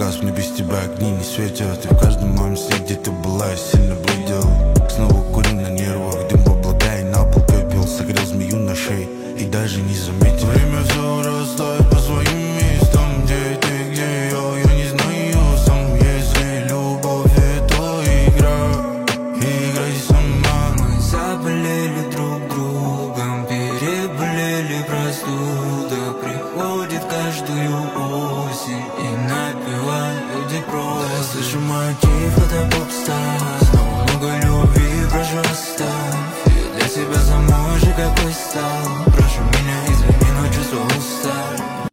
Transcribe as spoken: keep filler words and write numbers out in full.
глаз, мне без тебя огни не светят. И в каждом моем сне, где ты была, я сильно бредил. Снова курю на нервах, дым в облака и на пол пепел. Согрел змею на шее и даже не заметил. Время все расставит по своим местам. Где ты, где я, я не знаю сам. Если любовь это игра, играй сама. Мы заболели друг другом, переболели простуда. Приходит каждую осень и напевают дипрос. Я слышу мотив, это поп-стар. Снова много любви, прошу оставь. И для себя самой же какой стал.